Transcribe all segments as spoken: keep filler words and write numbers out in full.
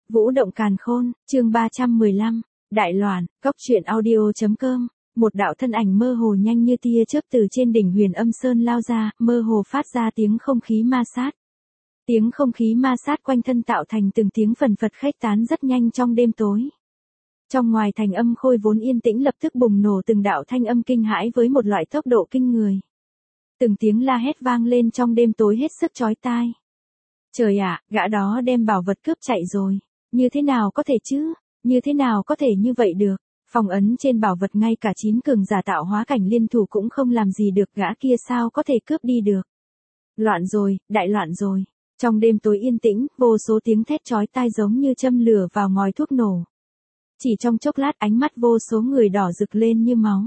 Vũ động càn khôn, chương ba trăm mười lăm, Đại loạn, cóc truyện audio.com, một đạo thân ảnh mơ hồ nhanh như tia chớp từ trên đỉnh Huyền Âm Sơn lao ra, mơ hồ phát ra tiếng không khí ma sát. Tiếng không khí ma sát quanh thân tạo thành từng tiếng phần phật khuếch tán rất nhanh trong đêm tối. Trong ngoài thành âm khôi vốn yên tĩnh lập tức bùng nổ từng đạo thanh âm kinh hãi với một loại tốc độ kinh người. Từng tiếng la hét vang lên trong đêm tối hết sức chói tai. Trời ạ, gã đó đem bảo vật cướp chạy rồi. Như thế nào có thể chứ? Như thế nào có thể như vậy được? Phong ấn trên bảo vật ngay cả chín cường giả tạo hóa cảnh liên thủ cũng không làm gì được, gã kia sao có thể cướp đi được? Loạn rồi, đại loạn rồi. Trong đêm tối yên tĩnh, vô số tiếng thét chói tai giống như châm lửa vào ngòi thuốc nổ. Chỉ trong chốc lát ánh mắt vô số người đỏ rực lên như máu.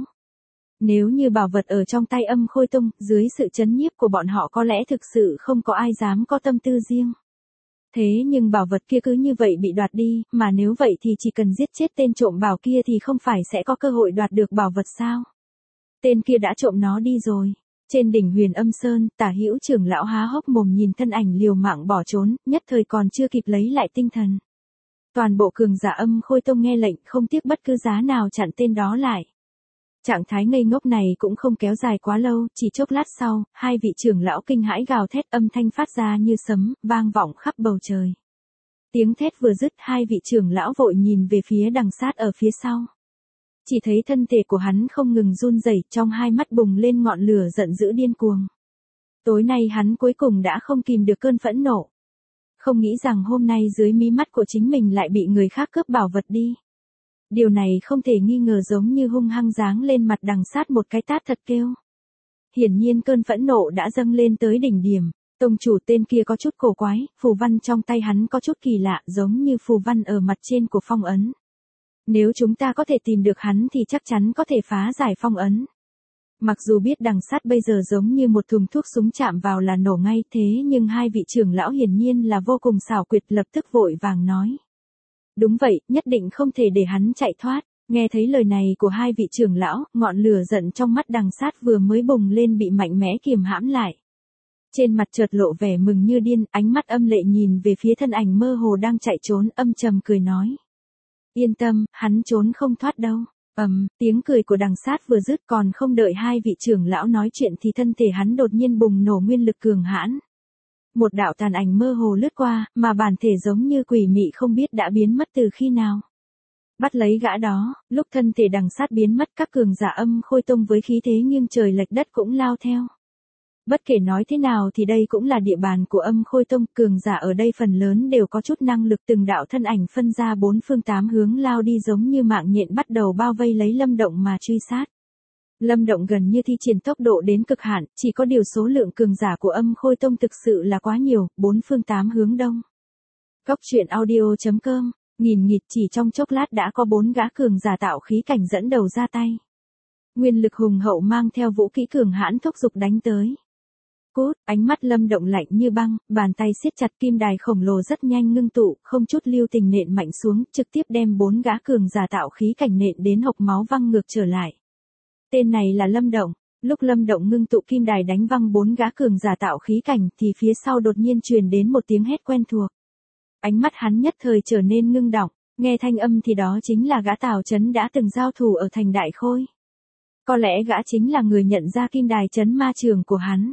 Nếu như bảo vật ở trong tay Âm Khôi Tông, dưới sự chấn nhiếp của bọn họ có lẽ thực sự không có ai dám có tâm tư riêng. Thế nhưng bảo vật kia cứ như vậy bị đoạt đi, mà nếu vậy thì chỉ cần giết chết tên trộm bảo kia thì không phải sẽ có cơ hội đoạt được bảo vật sao? Tên kia đã trộm nó đi rồi. Trên đỉnh Huyền Âm Sơn, Tả Hữu trưởng lão há hốc mồm nhìn thân ảnh liều mạng bỏ trốn, nhất thời còn chưa kịp lấy lại tinh thần. Toàn bộ cường giả Âm Khôi Tông nghe lệnh không tiếc bất cứ giá nào chặn tên đó lại. Trạng thái ngây ngốc này cũng không kéo dài quá lâu, chỉ chốc lát sau, hai vị trưởng lão kinh hãi gào thét, âm thanh phát ra như sấm, vang vọng khắp bầu trời. Tiếng thét vừa dứt, hai vị trưởng lão vội nhìn về phía đằng sát ở phía sau. Chỉ thấy thân thể của hắn không ngừng run rẩy, trong hai mắt bùng lên ngọn lửa giận dữ điên cuồng. Tối nay hắn cuối cùng đã không kìm được cơn phẫn nộ. Không nghĩ rằng hôm nay dưới mí mắt của chính mình lại bị người khác cướp bảo vật đi. Điều này không thể nghi ngờ giống như hung hăng giáng lên mặt đằng sát một cái tát thật kêu. Hiển nhiên cơn phẫn nộ đã dâng lên tới đỉnh điểm, tông chủ tên kia có chút cổ quái, phù văn trong tay hắn có chút kỳ lạ giống như phù văn ở mặt trên của phong ấn. Nếu chúng ta có thể tìm được hắn thì chắc chắn có thể phá giải phong ấn. Mặc dù biết đằng sát bây giờ giống như một thùng thuốc súng chạm vào là nổ ngay, thế nhưng hai vị trưởng lão hiển nhiên là vô cùng xảo quyệt, lập tức vội vàng nói. Đúng vậy, nhất định không thể để hắn chạy thoát. Nghe thấy lời này của hai vị trưởng lão, ngọn lửa giận trong mắt đằng sát vừa mới bùng lên bị mạnh mẽ kiềm hãm lại. Trên mặt chợt lộ vẻ mừng như điên, ánh mắt âm lệ nhìn về phía thân ảnh mơ hồ đang chạy trốn, âm trầm cười nói. Yên tâm, hắn trốn không thoát đâu. Ầm, tiếng cười của đằng sát vừa dứt, còn không đợi hai vị trưởng lão nói chuyện thì thân thể hắn đột nhiên bùng nổ nguyên lực cường hãn. Một đạo tàn ảnh mơ hồ lướt qua, mà bản thể giống như quỷ mị không biết đã biến mất từ khi nào. Bắt lấy gã đó, lúc thân thể đằng sát biến mất, các cường giả Âm Khôi Tông với khí thế nghiêng trời lệch đất cũng lao theo. Bất kể nói thế nào thì đây cũng là địa bàn của Âm Khôi Tông, cường giả ở đây phần lớn đều có chút năng lực, từng đạo thân ảnh phân ra bốn phương tám hướng lao đi giống như mạng nhện bắt đầu bao vây lấy Lâm Động mà truy sát. Lâm Động gần như thi triển tốc độ đến cực hạn, chỉ có điều số lượng cường giả của Âm Khôi Tông thực sự là quá nhiều, bốn phương tám hướng đông. Cóc truyện audio.com, nghìn nghịt chỉ trong chốc lát đã có bốn gã cường giả tạo khí cảnh dẫn đầu ra tay. Nguyên lực hùng hậu mang theo vũ kỹ cường hãn thúc giục đánh tới. Cút, ánh mắt Lâm Động lạnh như băng, bàn tay siết chặt kim đài khổng lồ rất nhanh ngưng tụ, không chút lưu tình nện mạnh xuống, trực tiếp đem bốn gã cường giả tạo khí cảnh nện đến hộc máu văng ngược trở lại. Tên này là Lâm Động. Lúc Lâm Động ngưng tụ kim đài đánh văng bốn gã cường giả tạo khí cảnh thì phía sau đột nhiên truyền đến một tiếng hét quen thuộc. Ánh mắt hắn nhất thời trở nên ngưng đọng, nghe thanh âm thì đó chính là gã Tào Chấn đã từng giao thủ ở thành Đại Khôi. Có lẽ gã chính là người nhận ra kim đài chấn ma trường của hắn.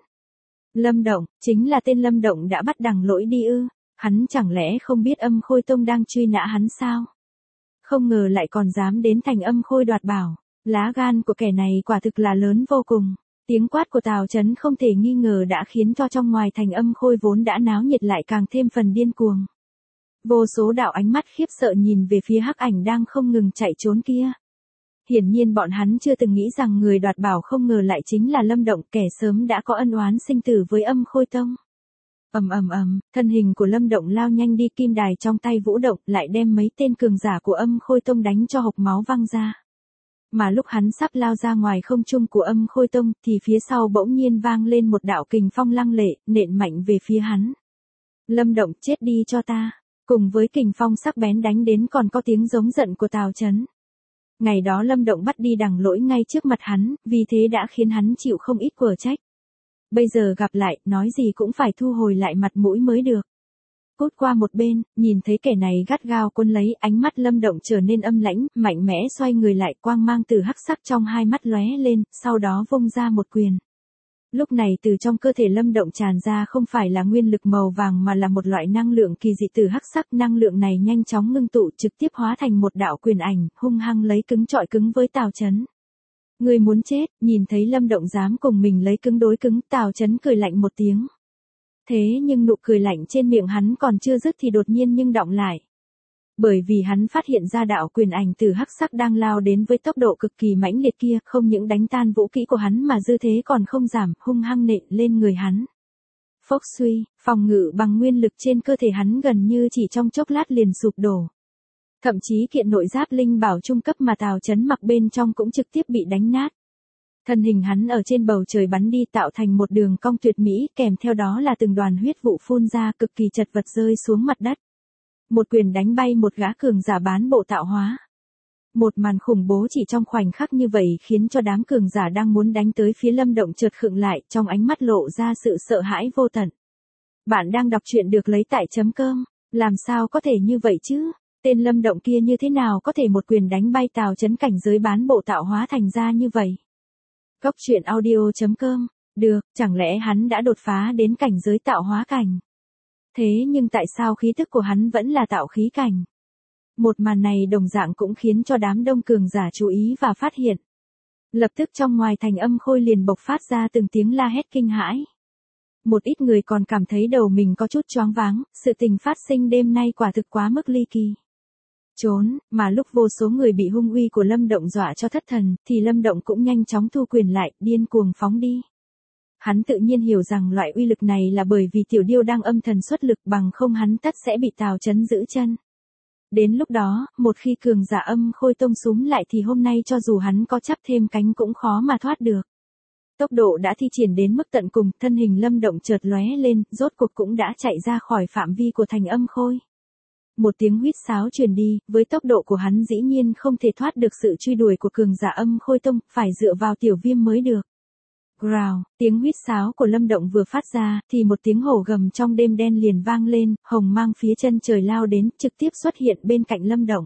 Lâm Động, chính là tên Lâm Động đã bắt đằng lỗi đi ư? Hắn chẳng lẽ không biết Âm Khôi Tông đang truy nã hắn sao? Không ngờ lại còn dám đến thành Âm Khôi đoạt bảo. Lá gan của kẻ này quả thực là lớn vô cùng. Tiếng quát của Tào Chấn không thể nghi ngờ đã khiến cho trong ngoài thành Âm Khôi vốn đã náo nhiệt lại càng thêm phần điên cuồng. Vô số đạo ánh mắt khiếp sợ nhìn về phía hắc ảnh đang không ngừng chạy trốn kia. Hiển nhiên bọn hắn chưa từng nghĩ rằng người đoạt bảo không ngờ lại chính là Lâm Động, kẻ sớm đã có ân oán sinh tử với Âm Khôi Tông. Ầm ầm ầm, thân hình của Lâm Động lao nhanh đi, kim đài trong tay vũ động, lại đem mấy tên cường giả của Âm Khôi Tông đánh cho hộc máu văng ra. Mà lúc hắn sắp lao ra ngoài không trung của Âm Khôi Tông thì phía sau bỗng nhiên vang lên một đạo kình phong lăng lệ, nện mạnh về phía hắn. Lâm Động, chết đi cho ta. Cùng với kình phong sắc bén đánh đến còn có tiếng giống giận của Tào Chấn. Ngày đó Lâm Động bắt đi đằng lỗi ngay trước mặt hắn, vì thế đã khiến hắn chịu không ít quở trách. Bây giờ gặp lại, nói gì cũng phải thu hồi lại mặt mũi mới được. cút qua một bên, nhìn thấy kẻ này gắt gao cuốn lấy, ánh mắt Lâm Động trở nên âm lãnh, mạnh mẽ xoay người lại, quang mang từ hắc sắc trong hai mắt lóe lên, sau đó vung ra một quyền. Lúc này từ trong cơ thể Lâm Động tràn ra không phải là nguyên lực màu vàng mà là một loại năng lượng kỳ dị từ hắc sắc, năng lượng này nhanh chóng ngưng tụ trực tiếp hóa thành một đạo quyền ảnh, hung hăng lấy cứng trọi cứng với Tào Chấn. Người muốn chết, nhìn thấy Lâm Động dám cùng mình lấy cứng đối cứng, Tào Chấn cười lạnh một tiếng. Thế nhưng nụ cười lạnh trên miệng hắn còn chưa dứt thì đột nhiên nhưng đọng lại. Bởi vì hắn phát hiện ra đạo quyền ảnh từ hắc sắc đang lao đến với tốc độ cực kỳ mãnh liệt kia, không những đánh tan vũ kỹ của hắn mà dư thế còn không giảm, hung hăng nện lên người hắn. Phốc suy, phòng ngự bằng nguyên lực trên cơ thể hắn gần như chỉ trong chốc lát liền sụp đổ. Thậm chí kiện nội giáp linh bảo trung cấp mà Tào Chấn mặc bên trong cũng trực tiếp bị đánh nát. Thân hình hắn ở trên bầu trời bắn đi tạo thành một đường cong tuyệt mỹ, kèm theo đó là từng đoàn huyết vụ phun ra cực kỳ chật vật rơi xuống mặt đất. Một quyền đánh bay một gã cường giả bán bộ tạo hóa. Một màn khủng bố chỉ trong khoảnh khắc như vậy khiến cho đám cường giả đang muốn đánh tới phía Lâm Động chợt khựng lại, trong ánh mắt lộ ra sự sợ hãi vô tận. Bạn đang đọc truyện được lấy tại chấm cơm, làm sao có thể như vậy chứ? Tên Lâm Động kia như thế nào có thể một quyền đánh bay Tào Chấn cảnh giới bán bộ tạo hóa thành ra như vậy? Góc truyện audio chấm com, được, chẳng lẽ hắn đã đột phá đến cảnh giới tạo hóa cảnh? Thế nhưng tại sao khí thức của hắn vẫn là tạo khí cảnh? Một màn này đồng dạng cũng khiến cho đám đông cường giả chú ý và phát hiện. Lập tức trong ngoài thành âm khôi liền bộc phát ra từng tiếng la hét kinh hãi. Một ít người còn cảm thấy đầu mình có chút choáng váng, sự tình phát sinh đêm nay quả thực quá mức ly kỳ. Trốn, mà lúc vô số người bị hung uy của Lâm Động dọa cho thất thần, thì Lâm Động cũng nhanh chóng thu quyền lại, điên cuồng phóng đi. Hắn tự nhiên hiểu rằng loại uy lực này là bởi vì Tiểu Điêu đang âm thần xuất lực, bằng không hắn tất sẽ bị Tào Chấn giữ chân. Đến lúc đó, một khi cường giả âm khôi tông súm lại thì hôm nay cho dù hắn có chắp thêm cánh cũng khó mà thoát được. Tốc độ đã thi triển đến mức tận cùng, thân hình Lâm Động chợt lóe lên, rốt cuộc cũng đã chạy ra khỏi phạm vi của thành âm khôi. Một tiếng huýt sáo truyền đi, với tốc độ của hắn dĩ nhiên không thể thoát được sự truy đuổi của cường giả âm khôi tông, phải dựa vào Tiểu Viêm mới được. Growl, tiếng huýt sáo của Lâm Động vừa phát ra, thì một tiếng hổ gầm trong đêm đen liền vang lên, hồng mang phía chân trời lao đến, trực tiếp xuất hiện bên cạnh Lâm Động.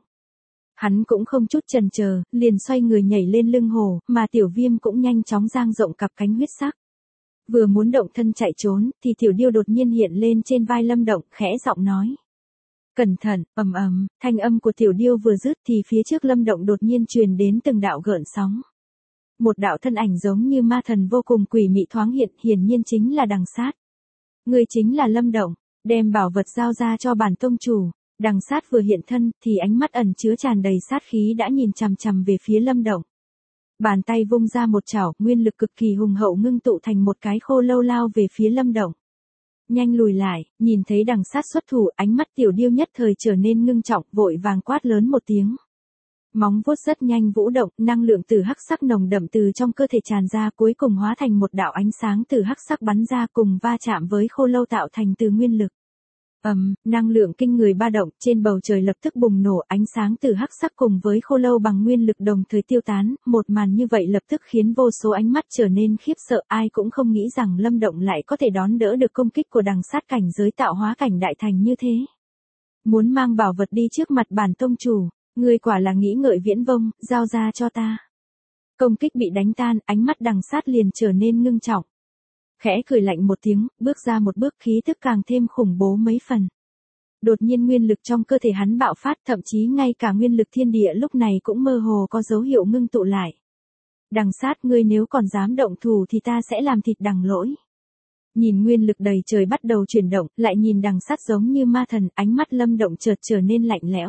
Hắn cũng không chút chần chờ, liền xoay người nhảy lên lưng hổ, mà Tiểu Viêm cũng nhanh chóng dang rộng cặp cánh huyết sắc. Vừa muốn động thân chạy trốn, thì Tiểu Điêu đột nhiên hiện lên trên vai Lâm Động, khẽ giọng nói. Cẩn thận, ầm ầm, thanh âm của Tiểu Điêu vừa dứt thì phía trước Lâm Động đột nhiên truyền đến từng đạo gợn sóng. Một đạo thân ảnh giống như ma thần vô cùng quỷ mị thoáng hiện, hiển nhiên chính là Đằng Sát. Người chính là Lâm Động, đem bảo vật giao ra cho bản tông chủ. Đằng Sát vừa hiện thân, thì ánh mắt ẩn chứa tràn đầy sát khí đã nhìn chằm chằm về phía Lâm Động. Bàn tay vung ra một chảo, nguyên lực cực kỳ hùng hậu ngưng tụ thành một cái khô lâu lao về phía Lâm Động. Nhanh lùi lại, nhìn thấy Đằng Sát xuất thủ, ánh mắt Tiểu Điêu nhất thời trở nên ngưng trọng, vội vàng quát lớn một tiếng. Móng vuốt rất nhanh vũ động, năng lượng từ hắc sắc nồng đậm từ trong cơ thể tràn ra, cuối cùng hóa thành một đạo ánh sáng từ hắc sắc bắn ra cùng va chạm với khô lâu tạo thành từ nguyên lực. Ầm, um, năng lượng kinh người ba động, trên bầu trời lập tức bùng nổ, ánh sáng từ hắc sắc cùng với khô lâu bằng nguyên lực đồng thời tiêu tán, một màn như vậy lập tức khiến vô số ánh mắt trở nên khiếp sợ, ai cũng không nghĩ rằng Lâm Động lại có thể đón đỡ được công kích của Đằng Sát cảnh giới tạo hóa cảnh đại thành như thế. Muốn mang bảo vật đi trước mặt bản tông chủ, ngươi quả là nghĩ ngợi viễn vông, giao ra cho ta. Công kích bị đánh tan, ánh mắt Đằng Sát liền trở nên ngưng trọng. Khẽ cười lạnh một tiếng, bước ra một bước, khí tức càng thêm khủng bố mấy phần. Đột nhiên nguyên lực trong cơ thể hắn bạo phát, thậm chí ngay cả nguyên lực thiên địa lúc này cũng mơ hồ có dấu hiệu ngưng tụ lại. Đằng Sát, ngươi nếu còn dám động thủ thì ta sẽ làm thịt Đằng Lỗi. Nhìn nguyên lực đầy trời bắt đầu chuyển động, lại nhìn Đằng Sát giống như ma thần, ánh mắt Lâm Động chợt trở nên lạnh lẽo.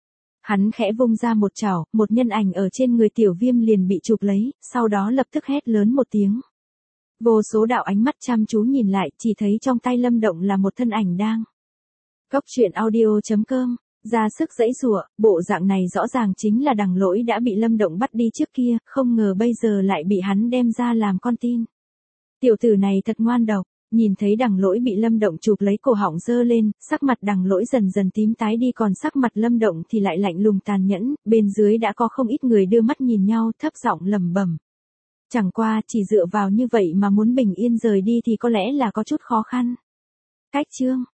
Hắn khẽ vung ra một chảo, một nhân ảnh ở trên người Tiểu Viêm liền bị chụp lấy, sau đó lập tức hét lớn một tiếng. Vô số đạo ánh mắt chăm chú nhìn lại, chỉ thấy trong tay Lâm Động là một thân ảnh đang. Góc truyện audio chấm com, ra sức giãy giụa, bộ dạng này rõ ràng chính là Đằng Lỗi đã bị Lâm Động bắt đi trước kia, không ngờ bây giờ lại bị hắn đem ra làm con tin. Tiểu tử này thật ngoan độc, nhìn thấy Đằng Lỗi bị Lâm Động chụp lấy cổ họng giơ lên, sắc mặt Đằng Lỗi dần dần tím tái đi, còn sắc mặt Lâm Động thì lại lạnh lùng tàn nhẫn, bên dưới đã có không ít người đưa mắt nhìn nhau, thấp giọng lẩm bẩm. Chẳng qua, chỉ dựa vào như vậy mà muốn bình yên rời đi thì có lẽ là có chút khó khăn. Cách chương